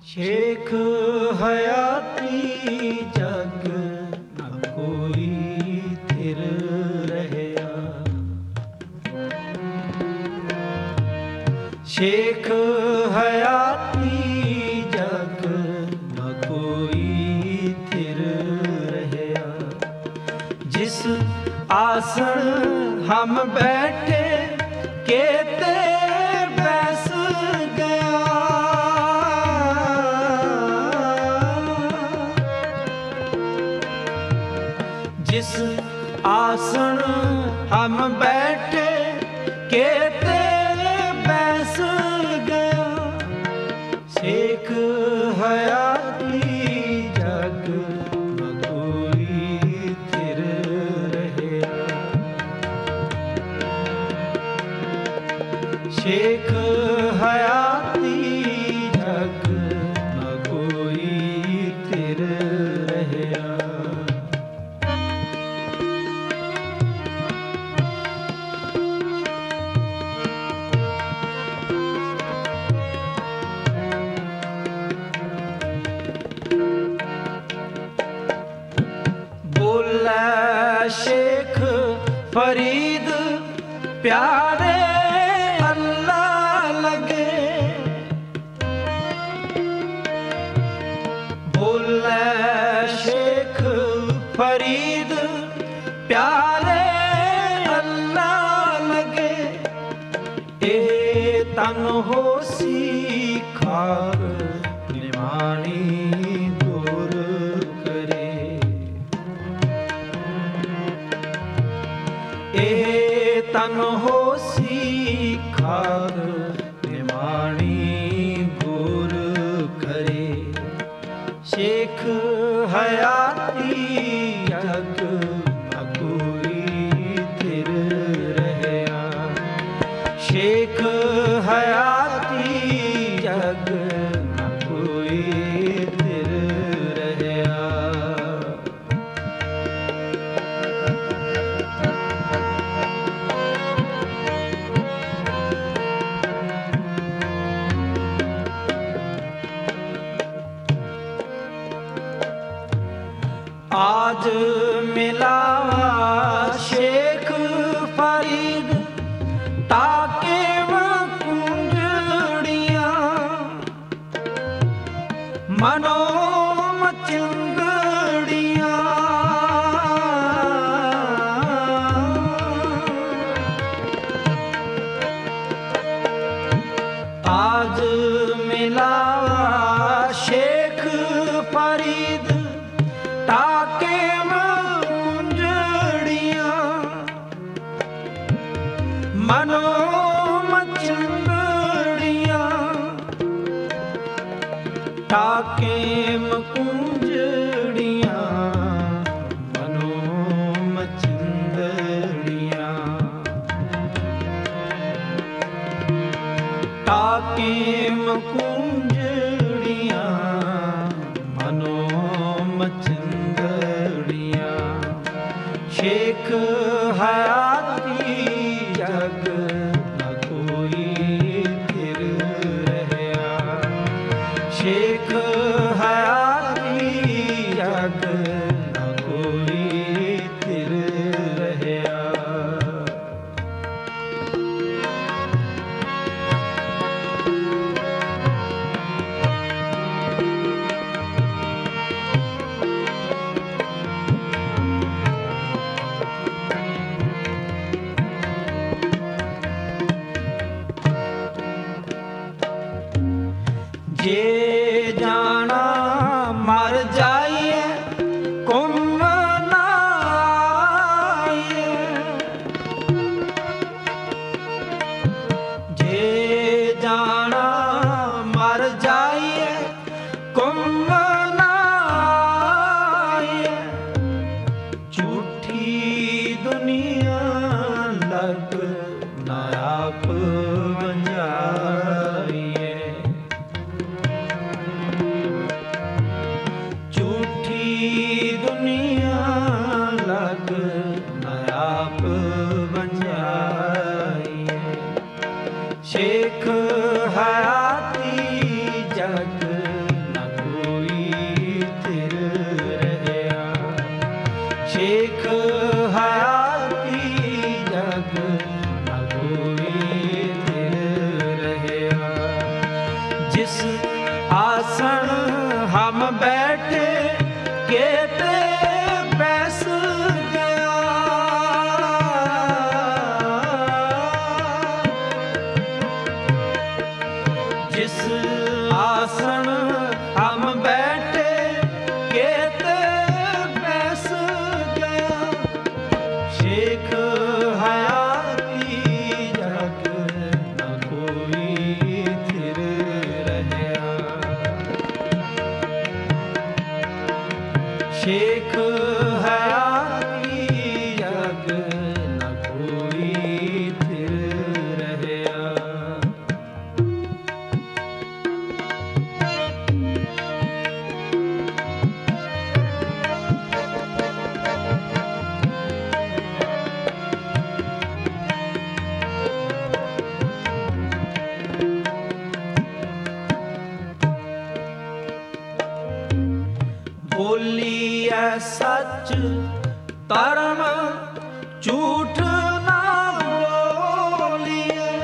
ਸ਼ੇਖ ਹਯਾਤੀ ਜਗ ਨ ਕੋਈ ਥਿਰ ਰਹਿਆ। ਸ਼ੇਖ ਹਯਾਤੀ ਜਗ ਨ ਕੋਈ ਥਿਰ ਰਹਿਆ। ਜਿਸ ਆਸਣ ਹਮ ਬੈਠੇ केते बैस गया। जिस आसन हम बैठे केते बैस गया। शेख हयाती जग न कोई थिर रहया। शेख हयाती जग न कोई थिर रहया। बोले शेख फरीद प्यारे शेख फरीद प्यारे अल्लाह लगे। ए तन होसी खाक निमानी दूर करे। ए तन होसी खाक निमानी दूर करे। शेख हयाती जग न कोई थिर रहया। शेख हयाती जग न कोई थिर रहया। आज मिलावा शेख फरीद ताके कुंजड़ियां मनो मचिंगड़ियां। आज मिलावा शेख फरीद ताके मुंजड़ियां मनो मचिंगड़ियां। ताके मुंजड़ियां मनो मचिंगड़ियां। ताके मुंजड़ियां मनो मचिंगड़ियां। शेख हयाती जग न कोई थिर रहया। शेख हयाती जग न कोई थिर रहया। जे जाना मर जाइए कुम ना आइए। जे जाना मर जाइए कुम ना आइए। झूठी दुनिया लग ना आप बंजाइए। जिस आसन हम बैठे केते बैस गया। जिस आसन हम बैठे केते बैस गया। शेख हयाती जग न कोई थिर रहया। शेख हयाती जग न कोई थिर रहया। बोलिए सच धर्म झूठ ना बोलिए।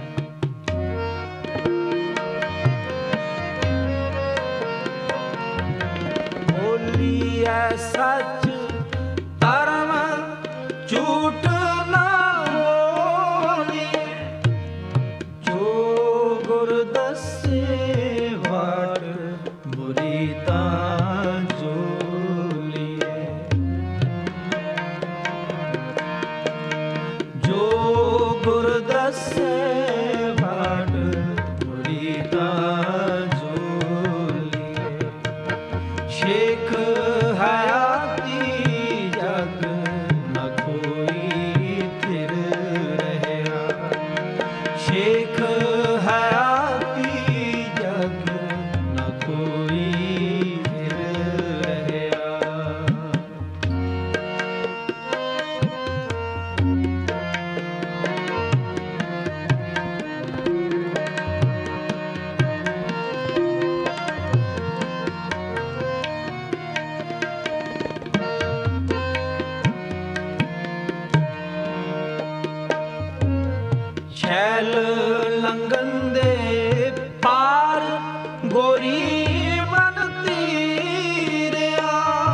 बोलिए सच धर्म झूठ ना बोलिए। जो गुर दसे वाट बुरी तां जोलिए। जो गुर दसे वाट बुरी तां जोलिए। शेख हयाती जग न कोई थिर रहया। शेख हयाती जग न कोई थिर रहया। छैल लंघन दे पार गोरी मन तीरिया।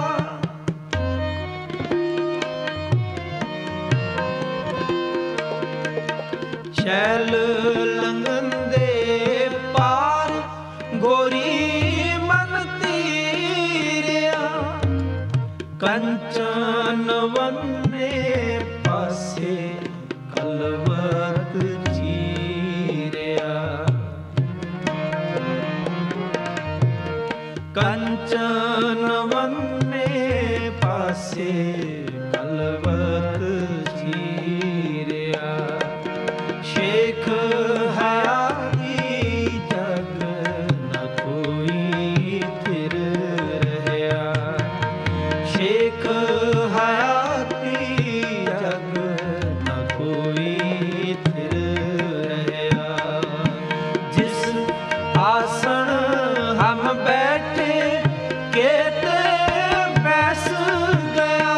छैल लंघन दे पार गोरी मन तीरिया। कंचन वन्ने पासे कलवत चीरिया। कंचन वन्ने पासे कलवत चीरिया। शेख हयाती जग न कोई थिर रहया। शेख हयाती जग न कोई थिर रहया। जिस आसन हम बैठे केते बैस गया।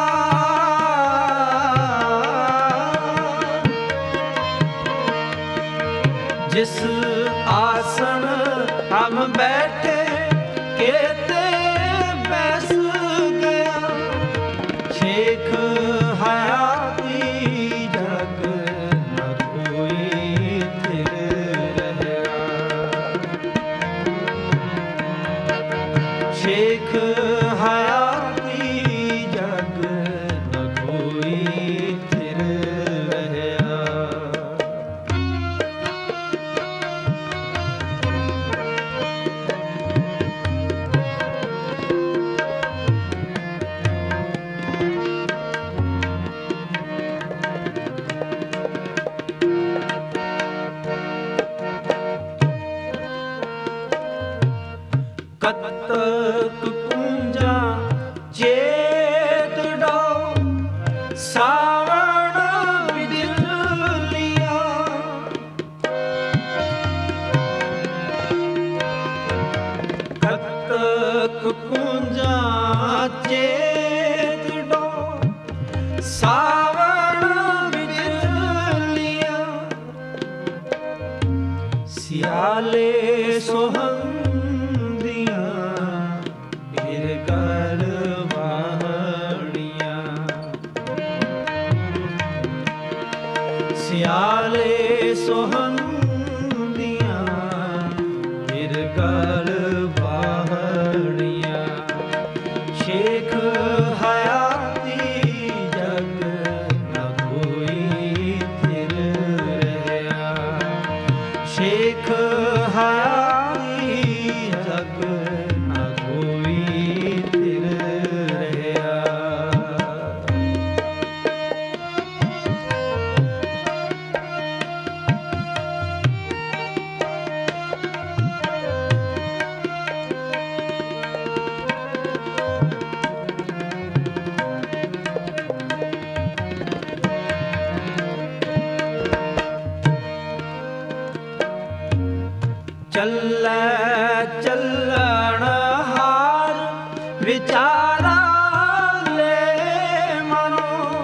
जिस आसन हम बैठे केते बैस गया। शेख हयाती जग न कोई थिर रहया। शेख हयाती जग न कोई थिर रहया। कतक कुंजा चेत डो सावण विदिल लिया। कतक कुंजा चेत डो सावण विदिल लिया। सियाले सो ਸੁਹੰਦੀਆਂ ਹਿਰ ਕਰ ਵਾਹਣੀਆਂ। ਸਿਆਲੇ ਸੁਹੰਦੀਆਂ ਹਿਰ ਕਰ ਵਾਹਣੀਆਂ। ਸ਼ੇਖ ਹਯਾਤੀ ਜਗ ਨ ਕੋਈ ਥਿਰ ਰਹਿਆ। ਸ਼ੇਖ ਹਯਾਤੀ ਜਗ ਨ ਕੋਈ ਥਿਰ ਰਹਿਆ। ਚੱਲੈ ਚੱਲਣ ਹਾਰ ਵਿਚਾਰਾ ਲੈ ਮਨੋ।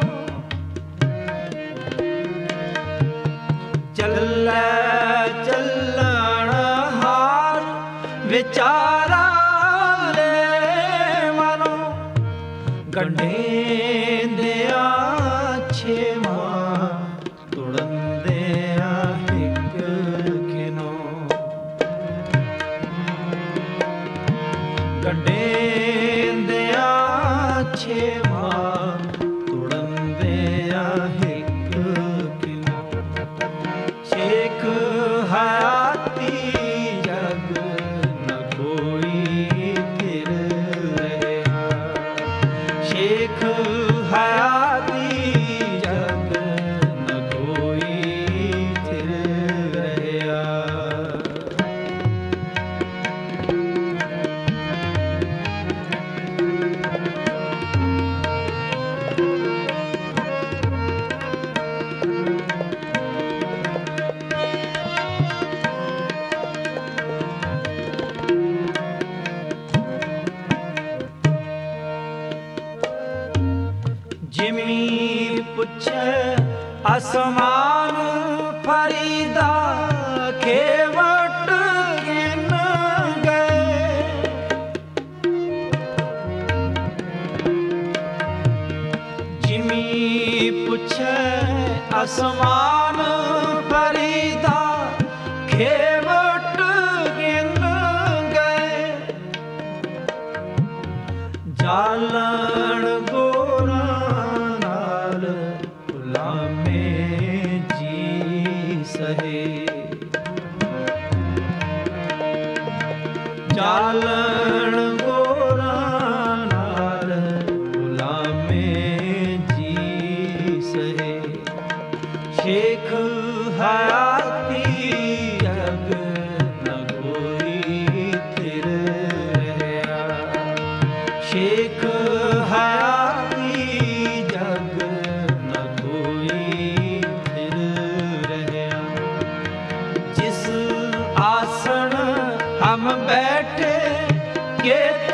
ਚੱਲੈ ਚੱਲਣ ਹਾਰ ਵਿਚਾਰਾ ਲੈ ਮਨੋ। ਗੰਢੇਂਦਿਆਂ ਛੇਵਾਂ ਤੁੜੰਦਿਆਂ ਹਿੱਕ ਕਿਨੋ। ਗੰਢੇਂਦਿਆਂ ਛੇਵਾਂ ਤੁੜੰਦਿਆਂ ਹਿੱਕ ਕਿਨੋ। ਸ਼ੇਖ ਹਯਾਤੀ ਜਗ ਨ ਕੋਈ ਥਿਰ ਰਹਿਆ। ਸ਼ੇਖ ਹਯਾਤੀ ਜਗ ਨ ਕੋਈ ਥਿਰ ਰਹਿਆ। ਜਿਮੀ ਪੁੱਛੈ ਅਸਮਾਨ ਫਰੀਦਾ ਖੇਵਟ ਗਿਨ ਗਏ। ਜਿਮੀ ਪੁੱਛੈ ਅਸਮਾਨ ਫਰੀਦਾ ਖੇਵਟ ਗਿਨ ਗਏ। ਜਾਲਣ ਗੋਰਾਂ ਨਾਲ ਗੁਲਾਮੇ ਜੀ ਸਹੇ। ਜਾਲਣ ਗੋਰਾਂ ਨਾਲ ਗੁਲਾਮੇ ਜੀ ਸਹੇ। ਸ਼ੇਖ ਹਯਾਤੀ ਜਗ ਨ ਕੋਈ ਥਿਰ ਰਹਿਆ। ਸ਼ੇਖ ਹਯਾਤੀ ਜਗ ਨ ਕੋਈ ਥਿਰ ਰਹਿਆ। ਜਿਸ ਆਸਣ ਹਮ ਬੈਠੇ ਕੇ